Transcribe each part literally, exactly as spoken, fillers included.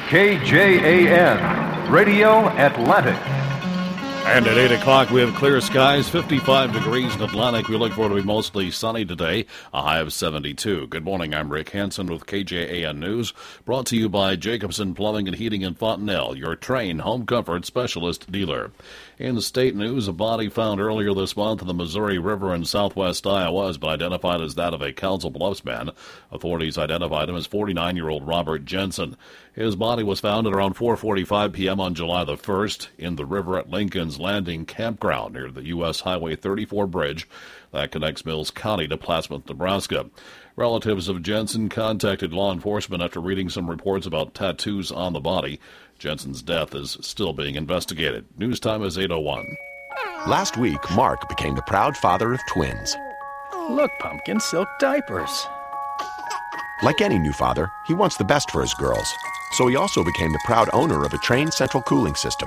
K J A N, Radio Atlantic. And at eight o'clock, we have clear skies, fifty-five degrees in Atlantic. We look forward to be mostly sunny today, a high of seventy-two. Good morning, I'm Rick Hansen with K J A N News, brought to you by Jacobson Plumbing and Heating in Fontenelle, your trained home comfort specialist dealer. In the state news, a body found earlier this month in the Missouri River in southwest Iowa has been identified as that of a Council Bluffs man. Authorities identified him as forty-nine-year-old Robert Jensen. His body was found at around four forty-five p.m. on July the first in the river at Lincoln's Landing Campground near the U S Highway thirty-four bridge that connects Mills County to Plattsmouth, Nebraska. Relatives of Jensen contacted law enforcement after reading some reports about tattoos on the body. Jensen's death is still being investigated. News time is eight oh one. Last week, Mark became the proud father of twins. Look, Pumpkin, silk diapers. Like any new father, he wants the best for his girls. So he also became the proud owner of a Trane central cooling system.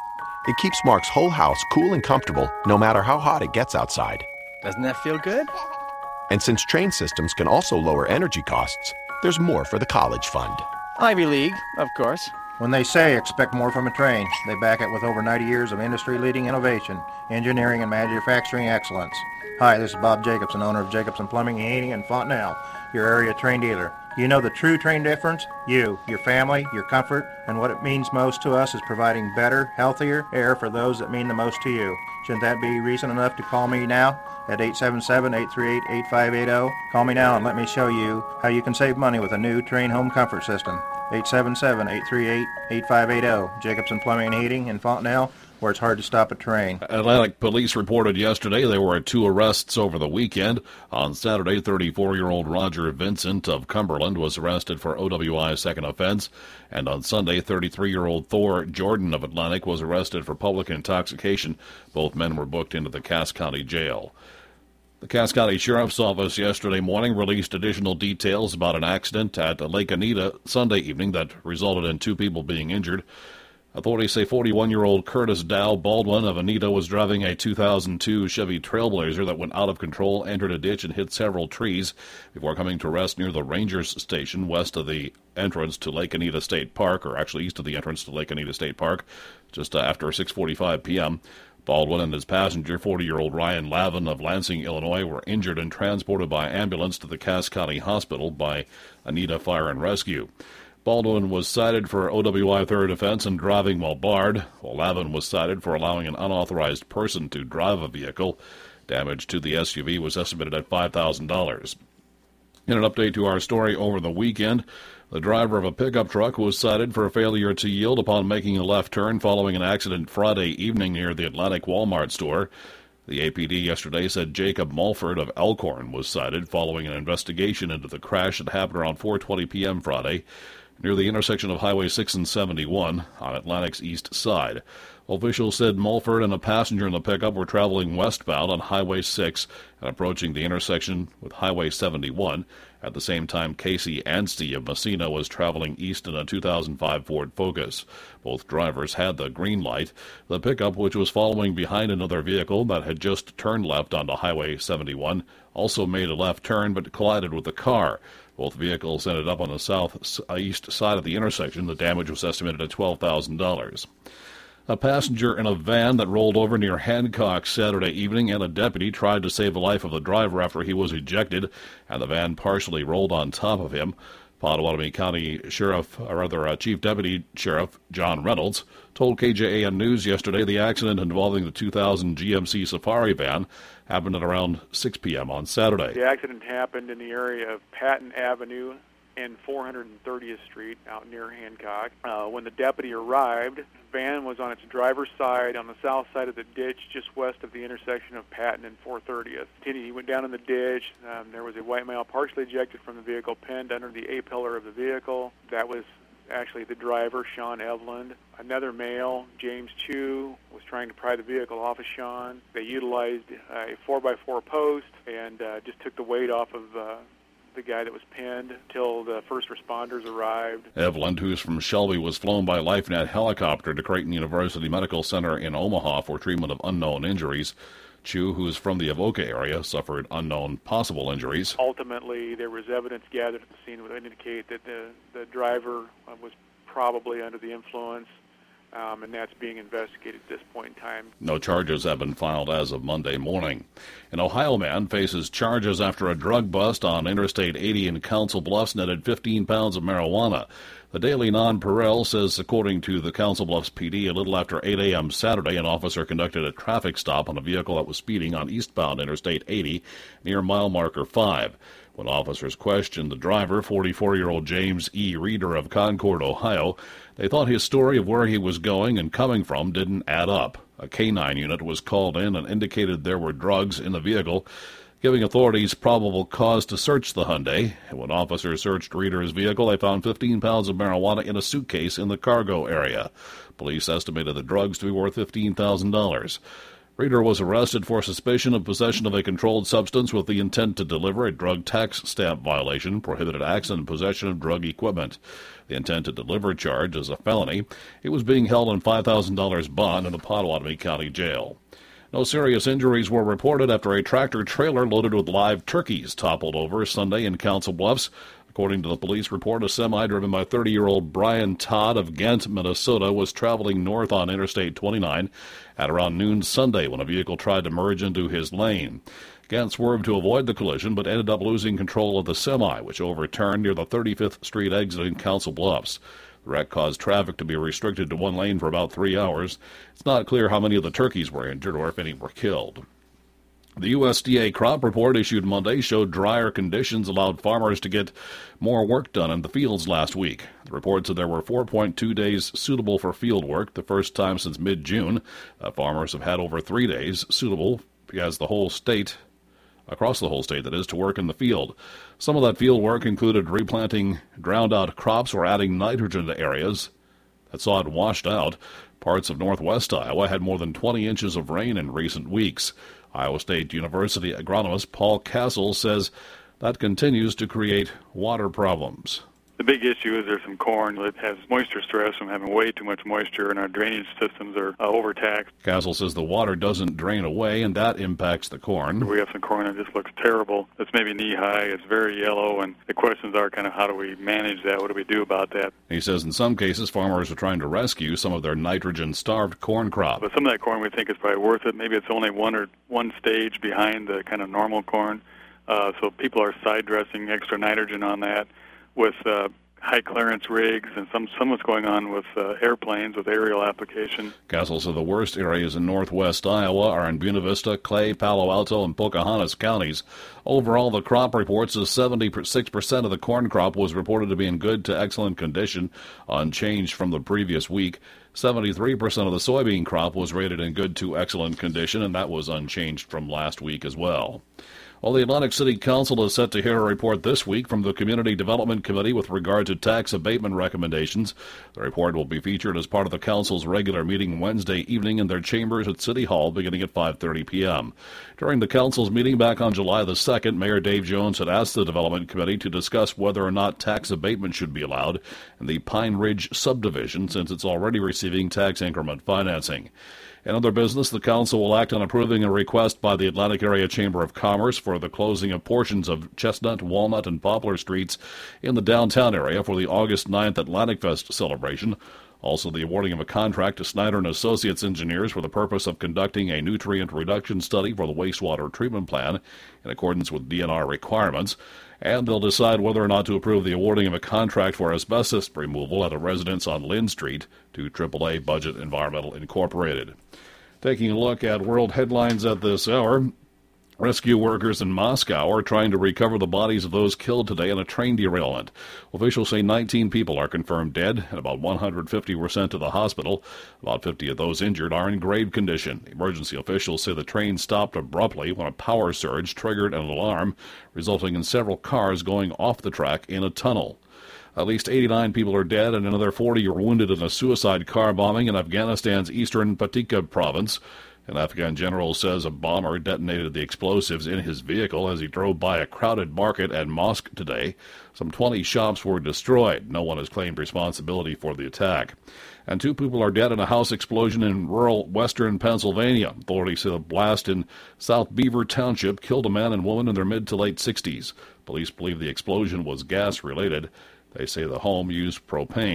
It keeps Mark's whole house cool and comfortable no matter how hot it gets outside. Doesn't that feel good? And since Trane systems can also lower energy costs, there's more for the college fund. Ivy League, of course. When they say expect more from a Trane, they back it with over ninety years of industry-leading innovation, engineering, and manufacturing excellence. Hi, this is Bob Jacobson, owner of Jacobson Plumbing and Heating in Fontenelle, your area Trane dealer. You know the true Trane difference? You, your family, your comfort, and what it means most to us is providing better, healthier air for those that mean the most to you. Shouldn't that be reason enough to call me now at eight seven seven, eight three eight, eight five eight zero? Call me now and let me show you how you can save money with a new Trane home comfort system. eight seven seven, eight three eight, eight five eight zero. Jacobson Plumbing and Heating in Fontenelle, where it's hard to stop a train. Atlantic police reported yesterday there were two arrests over the weekend. On Saturday, thirty-four-year-old Roger Vincent of Cumberland was arrested for O W I second offense. And on Sunday, thirty-three-year-old Thor Jordan of Atlantic was arrested for public intoxication. Both men were booked into the Cass County Jail. The Cass County Sheriff's Office yesterday morning released additional details about an accident at Lake Anita Sunday evening that resulted in two people being injured. Authorities say forty-one-year-old Curtis Dow Baldwin of Anita was driving a two thousand two Chevy Trailblazer that went out of control, entered a ditch, and hit several trees before coming to rest near the Rangers Station west of the entrance to Lake Anita State Park, or actually east of the entrance to Lake Anita State Park, just uh, after six forty-five p.m. Baldwin and his passenger, forty-year-old Ryan Lavin of Lansing, Illinois, were injured and transported by ambulance to the Cass County Hospital by Anita Fire and Rescue. Baldwin was cited for O W I third offense and driving while barred, while Lavin was cited for allowing an unauthorized person to drive a vehicle. Damage to the S U V was estimated at five thousand dollars. In an update to our story over the weekend, the driver of a pickup truck was cited for failure to yield upon making a left turn following an accident Friday evening near the Atlantic Walmart store. The A P D yesterday said Jacob Mulford of Elkhorn was cited following an investigation into the crash that happened around four twenty p.m. Friday near the intersection of Highway six and seventy-one on Atlantic's east side. Officials said Mulford and a passenger in the pickup were traveling westbound on Highway six and approaching the intersection with Highway seventy-one. At the same time, Casey Anstey of Messina was traveling east in a two thousand five Ford Focus. Both drivers had the green light. The pickup, which was following behind another vehicle that had just turned left onto Highway seventy-one, also made a left turn but collided with the car. Both vehicles ended up on the southeast side of the intersection. The damage was estimated at twelve thousand dollars. A passenger in a van that rolled over near Hancock Saturday evening and a deputy tried to save the life of the driver after he was ejected, and the van partially rolled on top of him. Pottawatomie County Sheriff, or rather uh, Chief Deputy Sheriff John Reynolds, told K J A N News yesterday the accident involving the two thousand G M C Safari van happened at around six p.m. on Saturday. The accident happened in the area of Patton Avenue and four hundred thirtieth Street out near Hancock. Uh, when the deputy arrived, the van was on its driver's side on the south side of the ditch just west of the intersection of Patton and four thirtieth. He went down in the ditch. Um, there was a white male partially ejected from the vehicle, pinned under the A-pillar of the vehicle. That was actually the driver, Sean Eveland. Another male, James Chu, was trying to pry the vehicle off of Sean. They utilized a four by four post and uh, just took the weight off of uh, the guy that was pinned until the first responders arrived. Eveland, who's from Shelby, was flown by LifeNet helicopter to Creighton University Medical Center in Omaha for treatment of unknown injuries. Chu, who's from the Avoca area, suffered unknown possible injuries. Ultimately, there was evidence gathered at the scene that would indicate that the, the driver was probably under the influence, um, and that's being investigated at this point in time. No charges have been filed as of Monday morning. An Ohio man faces charges after a drug bust on Interstate eighty in Council Bluffs netted fifteen pounds of marijuana. The Daily Non-Pareil says, according to the Council Bluffs P D, a little after eight a.m. Saturday, an officer conducted a traffic stop on a vehicle that was speeding on eastbound Interstate eighty near mile marker five. When officers questioned the driver, forty-four-year-old James E. Reeder of Concord, Ohio, they thought his story of where he was going and coming from didn't add up. A canine unit was called in and indicated there were drugs in the vehicle, giving authorities probable cause to search the Hyundai. And when officers searched Reeder's vehicle, they found fifteen pounds of marijuana in a suitcase in the cargo area. Police estimated the drugs to be worth fifteen thousand dollars. Reeder was arrested for suspicion of possession of a controlled substance with the intent to deliver, a drug tax stamp violation, prohibited acts, and possession of drug equipment. The intent to deliver charge is a felony. He was being held on five thousand dollars bond in the Pottawatomie County Jail. No serious injuries were reported after a tractor-trailer loaded with live turkeys toppled over Sunday in Council Bluffs. According to the police report, a semi driven by thirty-year-old Brian Todd of Ghent, Minnesota, was traveling north on Interstate twenty-nine at around noon Sunday when a vehicle tried to merge into his lane. Ghent swerved to avoid the collision but ended up losing control of the semi, which overturned near the thirty-fifth Street exit in Council Bluffs. The wreck caused traffic to be restricted to one lane for about three hours. It's not clear how many of the turkeys were injured or if any were killed. The U S D A crop report issued Monday showed drier conditions allowed farmers to get more work done in the fields last week. The report said there were four point two days suitable for field work, the first time since mid-June. Uh, farmers have had over three days suitable as the whole state, across the whole state, that is, to work in the field. Some of that field work included replanting drowned-out crops or adding nitrogen to areas that saw it washed out. Parts of northwest Iowa had more than twenty inches of rain in recent weeks. Iowa State University agronomist Paul Castle says that continues to create water problems. The big issue is there's some corn that has moisture stress from having way too much moisture, and our drainage systems are uh, overtaxed. Castle says the water doesn't drain away, and that impacts the corn. We have some corn that just looks terrible. It's maybe knee-high. It's very yellow, and the questions are kind of how do we manage that? What do we do about that? He says in some cases farmers are trying to rescue some of their nitrogen-starved corn crop. But some of that corn we think is probably worth it. Maybe it's only one or one stage behind the kind of normal corn. Uh, so people are side-dressing extra nitrogen on that with uh, high-clearance rigs, and some, some what's going on with uh, airplanes, with aerial application. Castle said the worst areas in northwest Iowa are in Buena Vista, Clay, Palo Alto, and Pocahontas counties. Overall, the crop reports is seventy-six percent of the corn crop was reported to be in good to excellent condition, unchanged from the previous week. seventy-three percent of the soybean crop was rated in good to excellent condition, and that was unchanged from last week as well. Well, the Atlantic City Council is set to hear a report this week from the Community Development Committee with regard to tax abatement recommendations. The report will be featured as part of the Council's regular meeting Wednesday evening in their chambers at City Hall beginning at five thirty p.m. During the Council's meeting back on July the second, Mayor Dave Jones had asked the Development Committee to discuss whether or not tax abatement should be allowed in the Pine Ridge subdivision since it's already receiving tax increment financing. In other business, the Council will act on approving a request by the Atlantic Area Chamber of Commerce for the closing of portions of Chestnut, Walnut, and Poplar Streets in the downtown area for the August ninth Atlantic Fest celebration. Also, the awarding of a contract to Snyder and Associates engineers for the purpose of conducting a nutrient reduction study for the wastewater treatment plant in accordance with D N R requirements. And they'll decide whether or not to approve the awarding of a contract for asbestos removal at a residence on Lynn Street to triple A Budget Environmental Incorporated. Taking a look at world headlines at this hour, rescue workers in Moscow are trying to recover the bodies of those killed today in a train derailment. Officials say nineteen people are confirmed dead and about one hundred fifty were sent to the hospital. About fifty of those injured are in grave condition. Emergency officials say the train stopped abruptly when a power surge triggered an alarm, resulting in several cars going off the track in a tunnel. At least eighty-nine people are dead and another forty are wounded in a suicide car bombing in Afghanistan's eastern Paktika province. An Afghan general says a bomber detonated the explosives in his vehicle as he drove by a crowded market and mosque today. Some twenty shops were destroyed. No one has claimed responsibility for the attack. And two people are dead in a house explosion in rural western Pennsylvania. Authorities say the blast in South Beaver Township killed a man and woman in their mid to late sixties. Police believe the explosion was gas-related. They say the home used propane.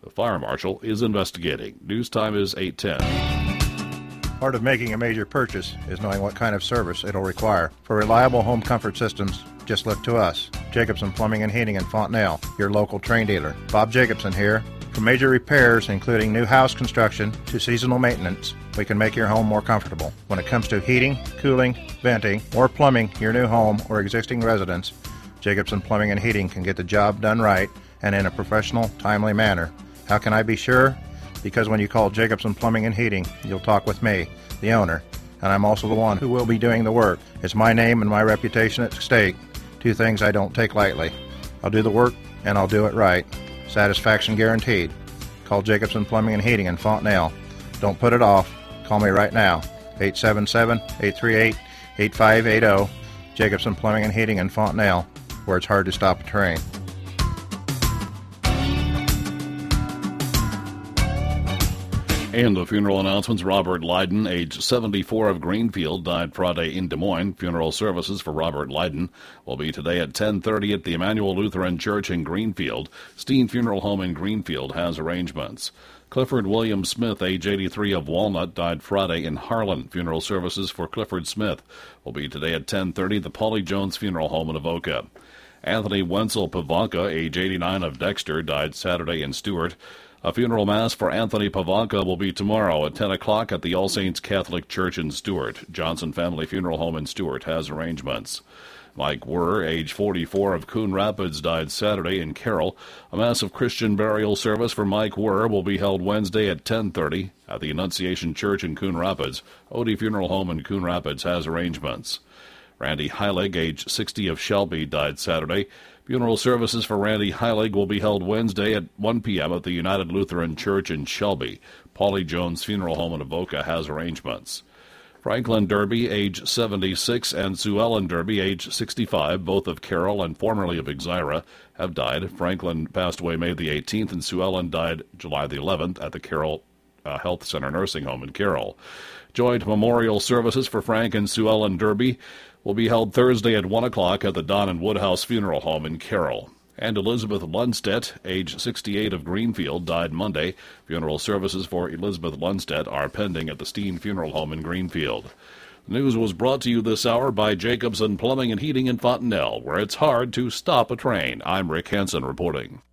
The fire marshal is investigating. News time is eight ten. Part of making a major purchase is knowing what kind of service it'll require. For reliable home comfort systems, just look to us. Jacobson Plumbing and Heating in Fontenelle, your local Trane dealer. Bob Jacobson here. For major repairs, including new house construction to seasonal maintenance, we can make your home more comfortable. When it comes to heating, cooling, venting, or plumbing your new home or existing residence, Jacobson Plumbing and Heating can get the job done right and in a professional, timely manner. How can I be sure? Because when you call Jacobson Plumbing and Heating, you'll talk with me, the owner, and I'm also the one who will be doing the work. It's my name and my reputation at stake, two things I don't take lightly. I'll do the work, and I'll do it right. Satisfaction guaranteed. Call Jacobson Plumbing and Heating in Fontenelle. Don't put it off. Call me right now, eight seven seven, eight three eight, eight five eight zero, Jacobson Plumbing and Heating in Fontenelle, where it's hard to stop a train. And the funeral announcements. Robert Lydon, age seventy-four, of Greenfield, died Friday in Des Moines. Funeral services for Robert Lydon will be today at ten thirty at the Emmanuel Lutheran Church in Greenfield. Steen Funeral Home in Greenfield has arrangements. Clifford William Smith, age eighty-three, of Walnut, died Friday in Harlan. Funeral services for Clifford Smith will be today at ten thirty at the Polly Jones Funeral Home in Avoca. Anthony Wenzel Pavanka, age eighty-nine, of Dexter, died Saturday in Stewart. A funeral mass for Anthony Pavanka will be tomorrow at ten o'clock at the All Saints Catholic Church in Stewart. Johnson Family Funeral Home in Stewart has arrangements. Mike Wurr, age forty-four, of Coon Rapids, died Saturday in Carroll. A mass of Christian burial service for Mike Wurr will be held Wednesday at ten thirty at the Annunciation Church in Coon Rapids. Odie Funeral Home in Coon Rapids has arrangements. Randy Heilig, age sixty, of Shelby, died Saturday. Funeral services for Randy Heilig will be held Wednesday at one p.m. at the United Lutheran Church in Shelby. Polly Jones Funeral Home in Avoca has arrangements. Franklin Derby, age seventy-six, and Sue Ellen Derby, age sixty-five, both of Carroll and formerly of Exira, have died. Franklin passed away May the eighteenth, and Sue Ellen died July the eleventh at the Carroll uh, Health Center Nursing Home in Carroll. Joint memorial services for Frank and Sue Ellen Derby will be held Thursday at one o'clock at the Don and Woodhouse Funeral Home in Carroll. And Elizabeth Lundstedt, age sixty-eight, of Greenfield, died Monday. Funeral services for Elizabeth Lundstedt are pending at the Steen Funeral Home in Greenfield. The news was brought to you this hour by Jacobson Plumbing and Heating in Fontenelle, where it's hard to stop a train. I'm Rick Hansen reporting.